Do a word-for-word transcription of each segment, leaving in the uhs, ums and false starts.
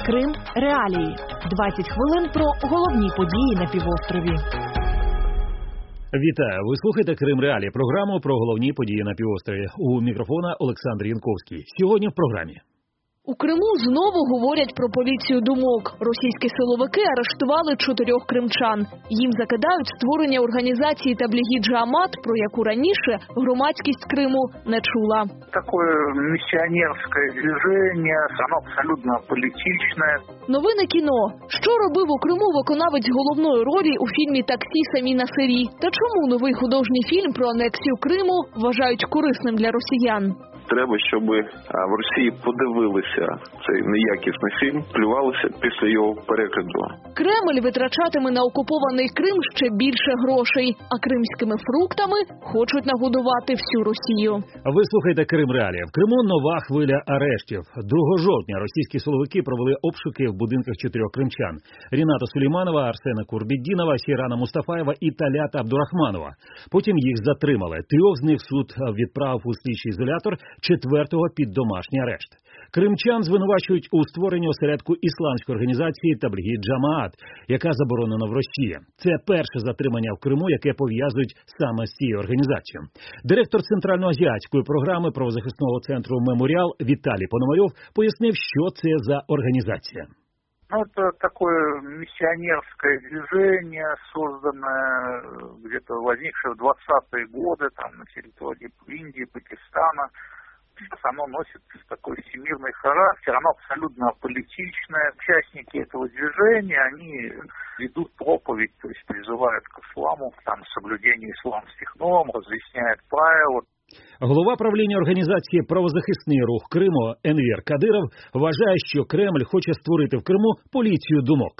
Крим Реалії. двадцять хвилин про головні події на півострові. Вітаю! Ви слухаєте Крим Реалії, програму про головні події на півострові. У мікрофона Олександр Янковський. Сьогодні в програмі. У Криму знову говорять про поліцію думок. Російські силовики арештували чотирьох кримчан. Їм закидають створення організації Таблігі Джаамат, про яку раніше громадськість Криму не чула. Таке місіонерське движення, воно абсолютно політичне. Новини кіно. Що робив у Криму виконавець головної ролі у фільмі «Таксі» Самі Насирі? Та чому новий художній фільм про анексію Криму вважають корисним для росіян? Треба, щоб в Росії подивилися цей неякісний фільм, плювалися після його перегляду. Кремль витрачатиме на окупований Крим ще більше грошей, а кримськими фруктами хочуть нагодувати всю Росію. Ви слухаєте Крим Реалії. В Криму нова хвиля арештів. другого жовтня російські силовики провели обшуки в будинках чотирьох кримчан: Ріната Сулейманова, Арсена Курбетдінова, Сейрана Мустафаєва і Талята Абдурахманова. Потім їх затримали. Трьох з них суд відправив у слідчий ізолятор, четвертого під домашній арешт. Кримчан звинувачують у створенні осередку ісламської організації Таблігі Джаамат, яка заборонена в Росії. Це перше затримання в Криму, яке пов'язують саме з цією організацією. Директор Центральноазіатської програми правозахисного центру «Меморіал» Віталій Пономарьов пояснив, що це за організація. Ну, это такое миссионерское движение, созданное где-то возникшее в двадцатые годы там, на территории Индии, Пакистана. Сейчас оно носит такой всемирный характер, оно абсолютно аполитичное. Участники этого движения, они ведут проповедь, то есть призывают к исламу, там, соблюдению исламских норм, разъясняют правила. Голова правління організації «Правозахисний рух Криму» Енвер Кадиров вважає, що Кремль хоче створити в Криму поліцію думок.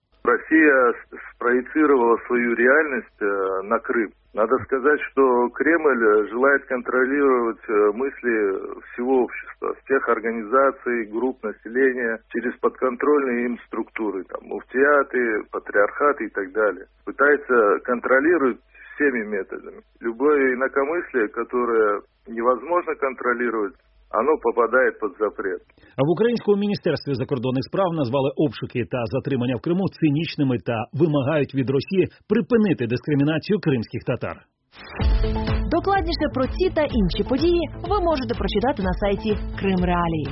Россия спроецировала свою реальность на Крым. Надо сказать, что Кремль желает контролировать мысли всего общества, всех организаций, групп населения, через подконтрольные им структуры, там, муфтиаты, патриархаты и так далее. Пытается контролировать всеми методами. Любое инакомыслие, которое невозможно контролировать, оно попадає під запрет. А в Українському міністерстві закордонних справ назвали обшуки та затримання в Криму цинічними та вимагають від Росії припинити дискримінацію кримських татар. Докладніше про ці та інші події ви можете прочитати на сайті Крим Реалії.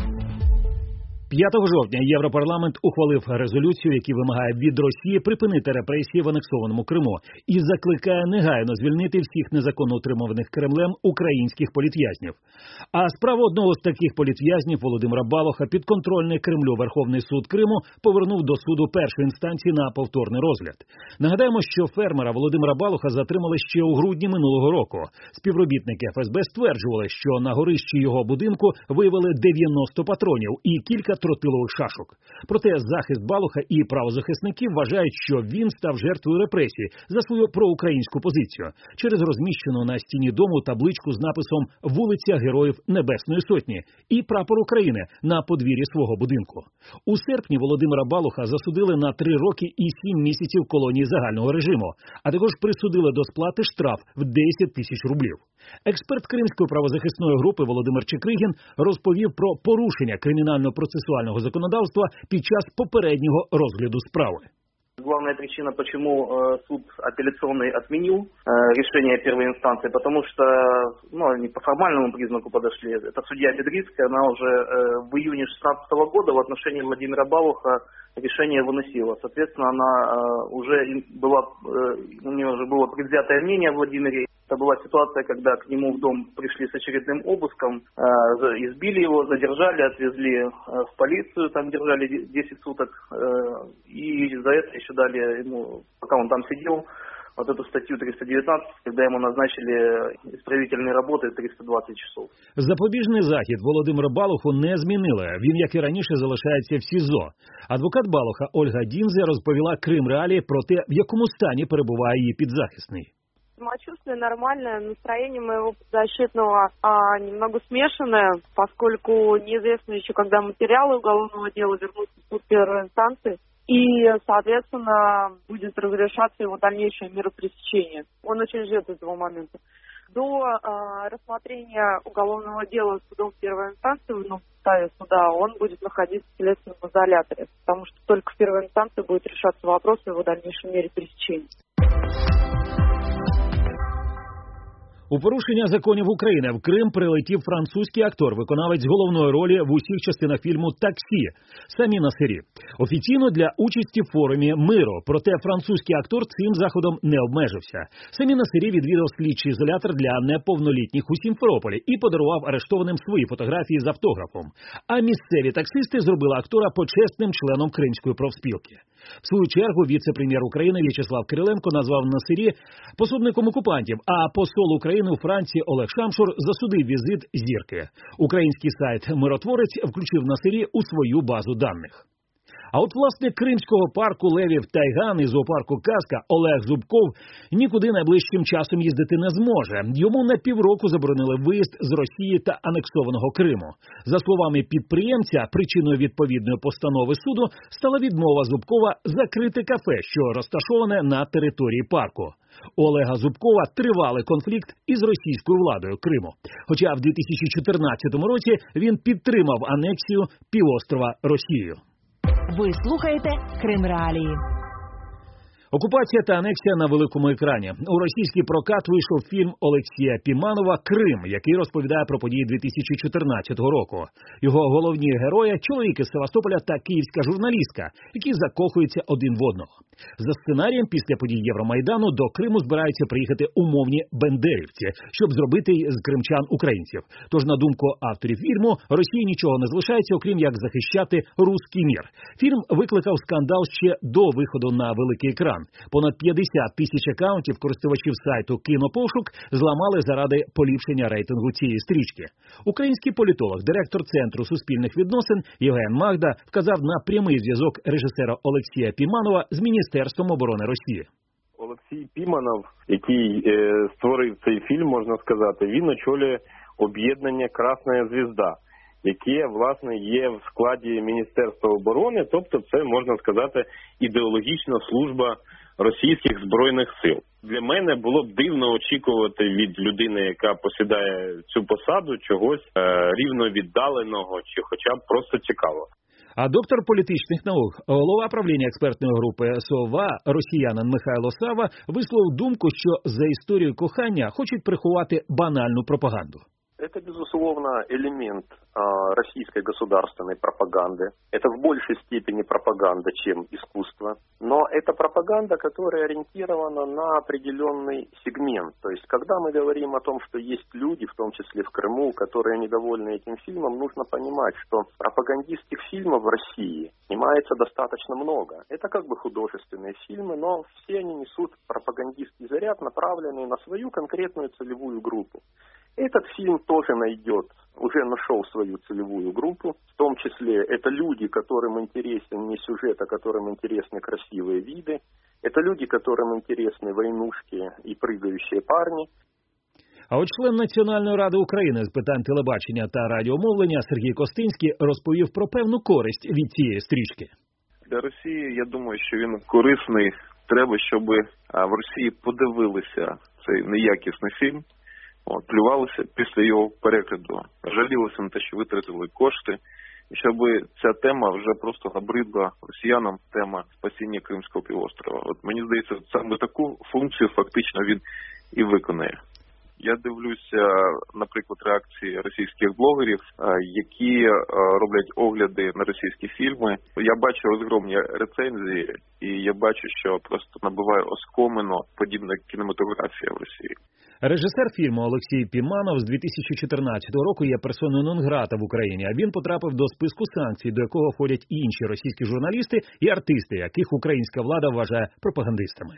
п'ятого жовтня Європарламент ухвалив резолюцію, яка вимагає від Росії припинити репресії в анексованому Криму і закликає негайно звільнити всіх незаконно утримуваних Кремлем українських політв'язнів. А справу одного з таких політв'язнів, Володимира Балоха, підконтрольний Кремлю Верховний суд Криму повернув до суду першої інстанції на повторний розгляд. Нагадаємо, що фермера Володимира Балоха затримали ще у грудні минулого року. Співробітники еф ес бе стверджували, що на горищі його будинку виявили дев'яносто патронів і кілька тротилових шашок. Проте захист Балоха і правозахисники вважають, що він став жертвою репресій за свою проукраїнську позицію через розміщену на стіні дому табличку з написом «Вулиця Героїв Небесної Сотні» і прапор України на подвір'ї свого будинку. У серпні Володимира Балоха засудили на три роки і сім місяців колонії загального режиму, а також присудили до сплати штраф в десять тисяч рублів. Експерт Кримської правозахисної групи Володимир Чекригін розповів про порушення кримінально-процесуального законодавства під час попереднього розгляду справи. Главная причина, почему э, суд апелляционный отменил э, решение первой инстанции, потому что, ну, они по формальному признаку подошли. Это судья Бедрицкая, она уже э, в июне две тысячи шестнадцатого года в отношении Владимира Балоха решение выносила. Соответственно, она э, уже была, э, у нее уже было предвзятое мнение о Владимире. Это была ситуация, когда к нему в дом пришли с очередным обыском, э, избили его, задержали, отвезли э, в полицию, там держали десять суток, э, и за это еще дали ему, пока он там сидел, вот эту статью триста девятнадцать, когда ему назначили исправительные работы триста двадцать часов. Запобіжний захід Володимира Балоху не змінили. Він, як і раніше, залишається в СІЗО. Адвокат Балоха Ольга Дінзе розповіла Крим Реалії про те, в якому стані перебуває її підзахисний. Самочувствие нормальное, настроение моего подзащитного а, немного смешанное, поскольку неизвестно еще, когда материалы уголовного дела вернутся в суд первой инстанции, и, соответственно, будет разрешаться его дальнейшее меропресечение. Он очень ждет этого момента. До э, рассмотрения уголовного дела судом первой инстанции в ином составе суда он будет находиться в следственном изоляторе, потому что только в первой инстанции будет решаться вопрос о его дальнейшей мере пресечения. У порушення законів України в Крим прилетів французький актор, виконавець головної ролі в усіх частинах фільму «Таксі» Самі Насері. Офіційно для участі в форумі миру, проте французький актор цим заходом не обмежився. Самі Насері відвідав слідчий ізолятор для неповнолітніх у Сімферополі і подарував арештованим свої фотографії з автографом. А місцеві таксисти зробили актора почесним членом Кримської профспілки. В свою чергу віце-прем'єр України В'ячеслав Кириленко назвав Насері пособником окупантів, а посол України у Франції Олег Шамшур засудив візит зірки. Український сайт «Миротворець» включив Насері у свою базу даних. А от власник Кримського парку левів Тайган і зоопарку Казка Олег Зубков нікуди найближчим часом їздити не зможе. Йому на півроку заборонили виїзд з Росії та анексованого Криму. За словами підприємця, причиною відповідної постанови суду стала відмова Зубкова закрити кафе, що розташоване на території парку. У Олега Зубкова тривалий конфлікт із російською владою Криму. Хоча в дві тисячі чотирнадцятому році він підтримав анексію півострова Росією. Ви слухаєте Крим Реалії. Окупація та анексія на великому екрані. У російський прокат вийшов фільм Олексія Піманова «Крим», який розповідає про події дві тисячі чотирнадцятого року. Його головні герої – чоловік із Севастополя та київська журналістка, які закохуються один в одного. За сценарієм, після подій Євромайдану до Криму збираються приїхати умовні бендерівці, щоб зробити з кримчан українців. Тож, на думку авторів фільму, Росії нічого не залишається, окрім як захищати руський мір. Фільм викликав скандал ще до виходу на великий екран. Понад п'ятдесят тисяч акаунтів користувачів сайту «Кінопошук» зламали заради поліпшення рейтингу цієї стрічки. Український політолог, директор Центру суспільних відносин Євген Магда вказав на прямий зв'язок режисера Олексія Піманова з Міністерством оборони Росії. Олексій Піманов, який е, створив цей фільм, можна сказати, він очолює об'єднання «Красна звізда», яке, власне, є в складі Міністерства оборони, тобто це, можна сказати, ідеологічна служба російських збройних сил. Для мене було б дивно очікувати від людини, яка посідає цю посаду, чогось е, рівно віддаленого чи хоча б просто цікавого. А доктор політичних наук, голова правління експертної групи СОВА, росіянин Михайло Сава, висловив думку, що за історію кохання хочуть приховати банальну пропаганду. Это, безусловно, элемент э, российской государственной пропаганды. Это в большей степени пропаганда, чем искусство. Но это пропаганда, которая ориентирована на определенный сегмент. То есть, когда мы говорим о том, что есть люди, в том числе в Крыму, которые недовольны этим фильмом, нужно понимать, что пропагандистских фильмов в России снимается достаточно много. Это как бы художественные фильмы, но все они несут пропагандистский заряд, направленный на свою конкретную целевую группу. Этот фильм тоже найдет, уже нашел свою целевую группу, в том числе это люди, которым интересен не сюжет, а которым интересны красивые виды, это люди, которым интересны войнушки и прыгающие парни. А от член Національної ради України з питань телебачення та радіомовлення Сергій Костинський розповів про певну користь від цієї стрічки. Для Росії, я думаю, що він корисний. Треба, щоб в Росії подивилися цей неякісний фільм. От, плювалися після його перегляду, жалілися на те, що витратили кошти, і щоб ця тема вже просто набридла росіянам, тема спасіння Кримського півострова. От мені здається, саме таку функцію фактично він і виконає. Я дивлюся, наприклад, реакції російських блогерів, які роблять огляди на російські фільми. Я бачу розгромні рецензії, і я бачу, що просто набиває оскомину подібна кінематографія в Росії. Режисер фільму Олексій Піманов з дві тисячі чотирнадцятого року є персоною нон-грата в Україні, а він потрапив до списку санкцій, до якого входять і інші російські журналісти і артисти, яких українська влада вважає пропагандистами.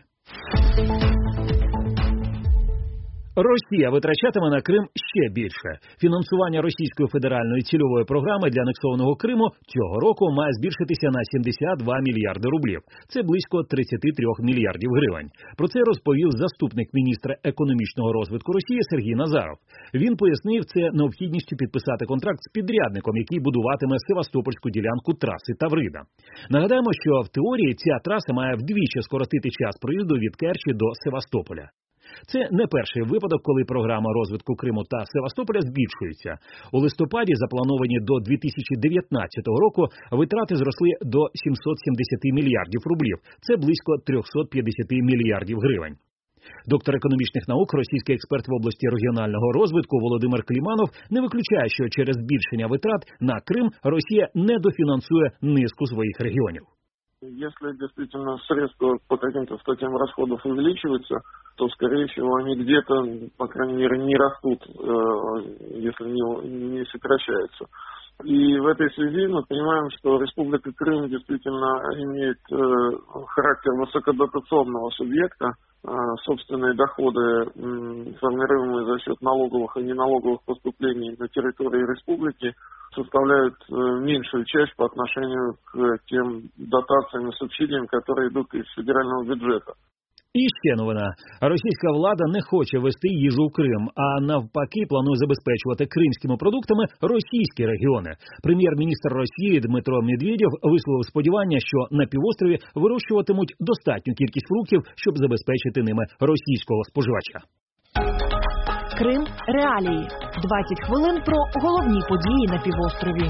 Росія витрачатиме на Крим ще більше. Фінансування Російської федеральної цільової програми для анексованого Криму цього року має збільшитися на сімдесят два мільярди рублів. Це близько тридцять три мільярдів гривень. Про це розповів заступник міністра економічного розвитку Росії Сергій Назаров. Він пояснив це необхідністю підписати контракт з підрядником, який будуватиме Севастопольську ділянку траси Таврида. Нагадаємо, що в теорії ця траса має вдвічі скоротити час проїзду від Керчі до Севастополя. Це не перший випадок, коли програма розвитку Криму та Севастополя збільшується. У листопаді заплановані до дві тисячі дев'ятнадцятого року витрати зросли до сімсот сімдесят мільярдів рублів. Це близько триста п'ятдесят мільярдів гривень. Доктор економічних наук, російський експерт в області регіонального розвитку Володимир Кліманов не виключає, що через збільшення витрат на Крим Росія недофінансує низку своїх регіонів. Если действительно средства по каким-то статьям расходов увеличиваются, то, скорее всего, они где-то, по крайней мере, не растут, если не, не сокращаются. И в этой связи мы понимаем, что Республика Крым действительно имеет характер высокодотационного субъекта. Собственные доходы, формируемые за счет налоговых и неналоговых поступлений на территории республики, составляют меньшую часть по отношению к тем дотациям и субсидиям, которые идут из федерального бюджета. І ще новина. Російська влада не хоче вести їжу в Крим, а навпаки планує забезпечувати кримськими продуктами російські регіони. Прем'єр-міністр Росії Дмитро Медведєв висловив сподівання, що на півострові вирощуватимуть достатню кількість фруктів, щоб забезпечити ними російського споживача. Крим реалії. двадцять хвилин про головні події на півострові.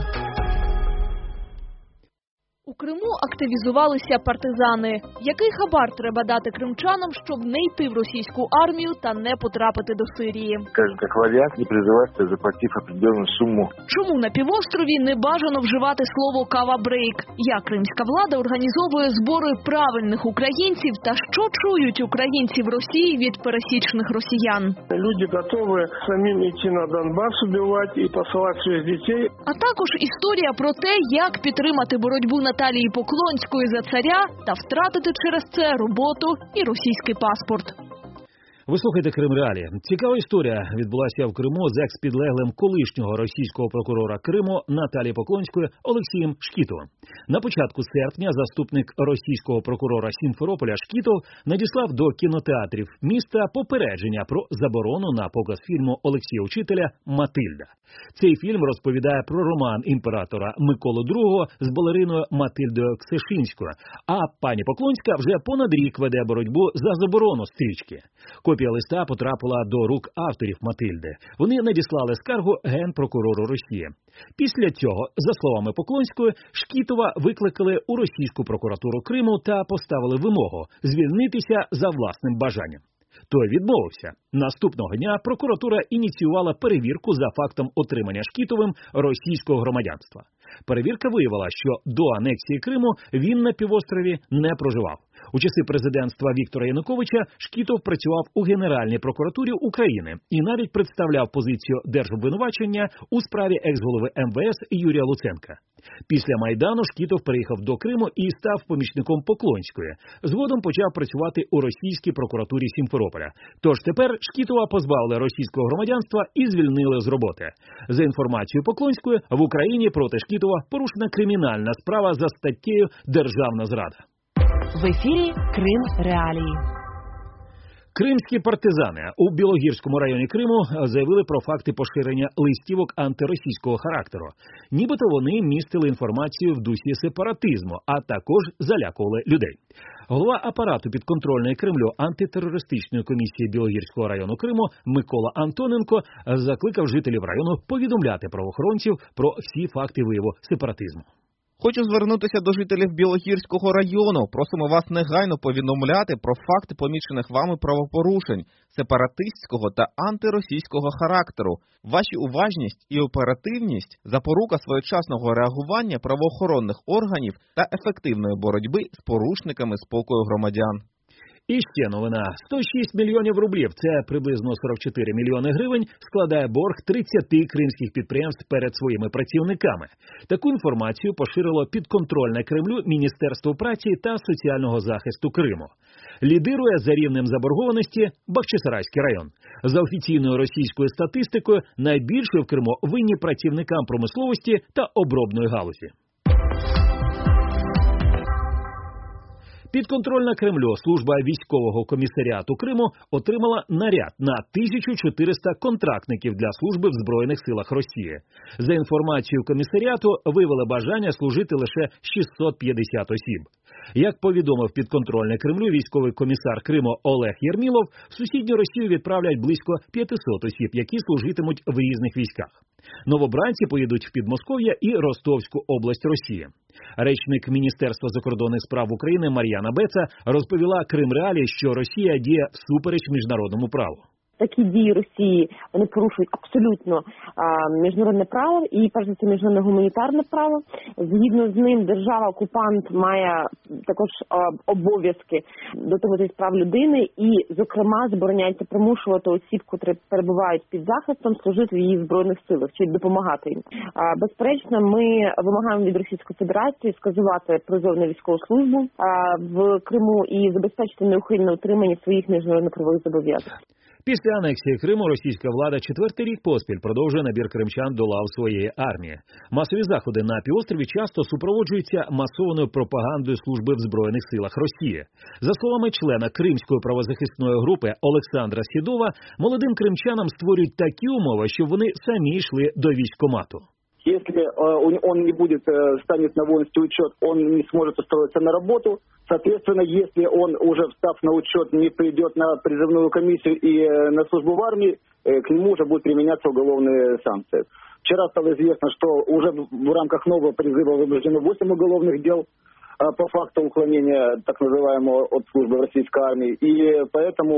У Криму активізувалися партизани. Який хабар треба дати кримчанам, щоб не йти в російську армію та не потрапити до Сирії? Скажем, як варіант, не призиватися, заплатив определенну суму. Чому на півострові не бажано вживати слово «кава-брейк»? Як кримська влада організовує збори правильних українців та що чують українці в Росії від пересічних росіян? Люди готові самим йти на Донбас убивати і посилати своїх дітей. А також історія про те, як підтримати боротьбу на Наталії Поклонської за царя та втратити через це роботу і російський паспорт. Ви слухаєте Крим Реалії. Цікава історія відбулася в Криму з екс-підлеглим колишнього російського прокурора Криму Наталії Поклонської Олексієм Шкітовим. На початку серпня заступник російського прокурора Сімферополя Шкітов надіслав до кінотеатрів міста попередження про заборону на показ фільму Олексія Учителя «Матильда». Цей фільм розповідає про роман імператора Миколи другого з балериною Матильдою Ксешинською, а пані Поклонська вже понад рік веде боротьбу за заборону стрічки. Копія листа потрапила до рук авторів Матильди. Вони надіслали скаргу генпрокурору Росії. Після цього, за словами Поклонської, Шкітова викликали у російську прокуратуру Криму та поставили вимогу звільнитися за власним бажанням. Той відмовився. Наступного дня прокуратура ініціювала перевірку за фактом отримання Шкітовим російського громадянства. Перевірка виявила, що до анексії Криму він на півострові не проживав. У часи президентства Віктора Януковича Шкітов працював у Генеральній прокуратурі України і навіть представляв позицію держобвинувачення у справі екс-голови ем ве ес Юрія Луценка. Після Майдану Шкітов переїхав до Криму і став помічником Поклонської. Згодом почав працювати у російській прокуратурі Сімферополя. Тож тепер Шкітова позбавили російського громадянства і звільнили з роботи. За інформацією Поклонської, в Україні проти Шкітова порушена кримінальна справа за статтею «Державна зрада». В ефірі Крим Реалії. Кримські партизани у Білогірському районі Криму заявили про факти поширення листівок антиросійського характеру. Нібито вони містили інформацію в дусі сепаратизму, а також залякували людей. Голова апарату підконтрольної Кремлю антитерористичної комісії Білогірського району Криму Микола Антоненко закликав жителів району повідомляти правоохоронців про всі факти вияву сепаратизму. Хочу звернутися до жителів Білогірського району. Просимо вас негайно повідомляти про факти помічених вами правопорушень сепаратистського та антиросійського характеру. Ваші уважність і оперативність – запорука своєчасного реагування правоохоронних органів та ефективної боротьби з порушниками спокою громадян. І ще новина. сто шість мільйонів рублів, це приблизно сорок чотири мільйони гривень, складає борг тридцять кримських підприємств перед своїми працівниками. Таку інформацію поширило підконтрольне Кремлю Міністерство праці та соціального захисту Криму. Лідирує за рівнем заборгованості Бахчисарайський район. За офіційною російською статистикою, найбільше в Криму винні працівникам промисловості та обробної галузі. Підконтрольна Кремлю служба військового комісаріату Криму отримала наряд на тисячу чотириста контрактників для служби в Збройних силах Росії. За інформацією комісаріату, виявили бажання служити лише шістсот п'ятдесят осіб. Як повідомив підконтрольний Кремлю військовий комісар Криму Олег Єрмілов, в сусідню Росію відправлять близько п'ятсот осіб, які служитимуть в різних військах. Новобранці поїдуть в Підмосков'я і Ростовську область Росії. Речник Міністерства закордонних справ України Мар'яна Беца розповіла Крим Реалії, що Росія діє всупереч міжнародному праву. Такі дії Росії, вони порушують абсолютно а, міжнародне право і, перш за все, міжнародне гуманітарне право. Згідно з ним, держава-окупант має також а, обов'язки дотримуватись прав людини і, зокрема, забороняється примушувати осіб, котрі перебувають під захистом, служити в її збройних силах чи допомагати їм. А, безперечно, ми вимагаємо від Російської Федерації скасувати призов на військову службу а, в Криму і забезпечити неухильне утримання своїх міжнародно-правових зобов'язань. Після анексії Криму російська влада четвертий рік поспіль продовжує набір кримчан до лав своєї армії. Масові заходи на півострові часто супроводжуються масованою пропагандою служби в Збройних силах Росії. За словами члена Кримської правозахисної групи Олександра Сідова, молодим кримчанам створюють такі умови, щоб вони самі йшли до військкомату. Если э, он не будет, э, станет на воинский учет, он не сможет устроиться на работу. Соответственно, если он, уже встав на учет, не придет на призывную комиссию и э, на службу в армии, э, к нему уже будут применяться уголовные санкции. Вчера стало известно, что уже в рамках нового призыва вынуждено восемь уголовных дел э, по факту уклонения так называемого от службы в российской армии. И поэтому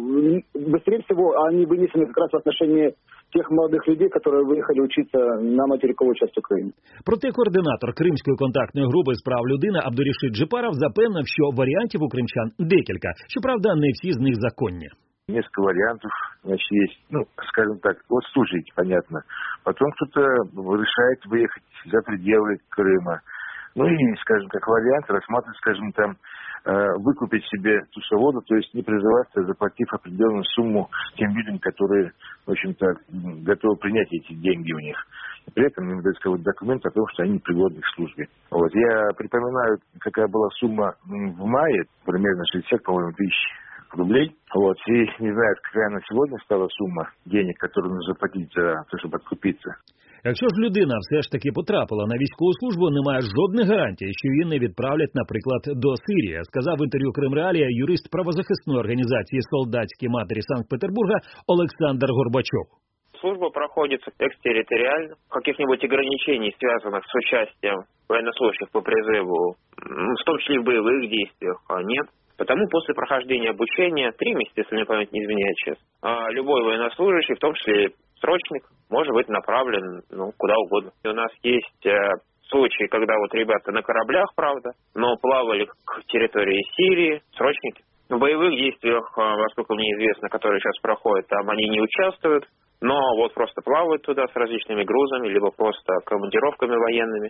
быстрее всего они вынесены как раз в отношении тих молодих людей, які виїхали вчитися на материкову частину України. Проте координатор Кримської контактної групи з прав людини Абдурішид Джипаров запевнив, що варіантів у кримчан декілька. Щоправда, не всі з них законні. Несколько вариантов, значит, есть, ну, скажем так, вот служить, понятно. Потом кто-то решает выехать за пределы Крыма. Ну и, скажем, как вариант, рассматривать, скажем, там, выкупить себе ту свободу, то есть не призываться, заплатив определенную сумму тем людям, которые, в общем-то, готовы принять эти деньги у них. И при этом им дают какой-то документ о том, что они пригодны к службе. Вот. Я припоминаю, какая была сумма в мае, примерно шестьдесят, по-моему, тысяч рублей. Вот. И не знаю, какая на сегодня стала сумма денег, которую нужно заплатить за то, чтобы откупиться. Якщо ж людина все ж таки потрапила на військову службу, немає жодних гарантій, що її не відправлять, наприклад, до Сирії, сказав в інтерв'ю Крим Реалія юрист правозахисної організації «Солдатські матері Санкт-Петербурга» Олександр Горбачов. Служба проходит экстерриториально. Каких-нибудь ограничений, связанных с участием военнослужащих по призыву, в том числе и в боевых действиях, нет. Потому после прохождения обучения, три месяца, если мне память не изменяет сейчас, любой военнослужащий, в том числе срочник, может быть направлен ну, куда угодно. И у нас есть э, случаи, когда вот ребята на кораблях, правда, но плавали к территории Сирии, срочники. В боевых действиях, насколько мне известно, которые сейчас проходят, там они не участвуют, но вот просто плавают туда с различными грузами, либо просто командировками военными.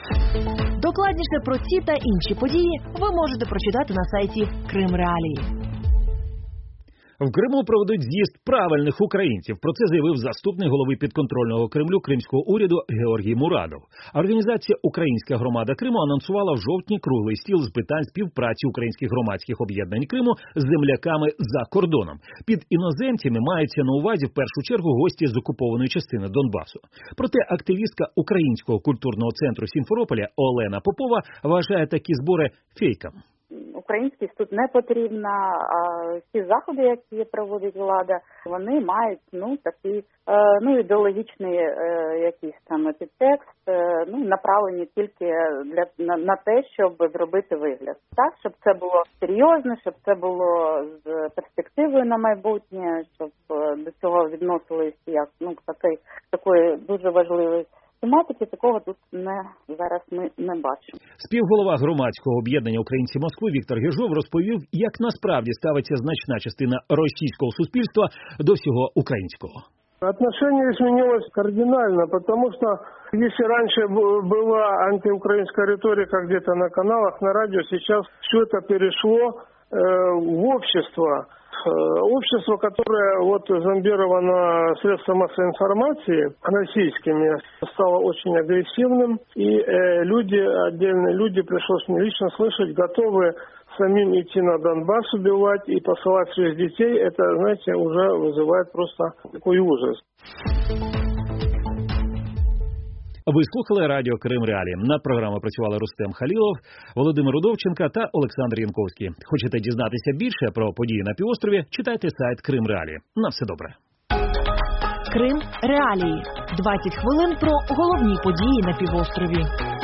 Докладніше про ці та інші події ви можете прочитати на сайті Крим Реалії. В Криму проведуть з'їзд правильних українців. Про це заявив заступник голови підконтрольного Кремлю кримського уряду Георгій Мурадов. Організація «Українська громада Криму» анонсувала в жовтні круглий стіл з питань співпраці українських громадських об'єднань Криму з земляками за кордоном. Під іноземцями маються на увазі в першу чергу гості з окупованої частини Донбасу. Проте активістка Українського культурного центру Сімферополя Олена Попова вважає такі збори фейком. Український суд не потрібна, а всі заходи, які проводить влада, вони мають ну такі ну ідеологічний якийсь там підтекст, ну направлені тільки для на, на те, щоб зробити вигляд, так щоб це було серйозно, щоб це було з перспективою на майбутнє, щоб до цього відносились як ну такий такої дуже важливої тематики. Такого тут не зараз ми не бачимо. Співголова громадського об'єднання «Українці Москви» Віктор Гержов розповів, як насправді ставиться значна частина російського суспільства до всього українського. Отношение изменилось кардинально, потому что если раньше была антиукраинская риторика где-то на каналах, на радио, сейчас все это перешло э, в общество. Общество, которое вот зомбировано средством массовой информации российскими, стало очень агрессивным, и э, люди, отдельные люди, пришлось мне лично слышать, готовы самим идти на Донбасс убивать и посылать своих детей. Это, знаете, уже вызывает просто такой ужас. Ви слухали радіо Крим Реалії. Над програмою працювали Рустем Халілов, Володимир Удовченко та Олександр Янковський. Хочете дізнатися більше про події на півострові? Читайте сайт Крим Реалії. На все добре. Крим Реалії. двадцять хвилин про головні події на півострові.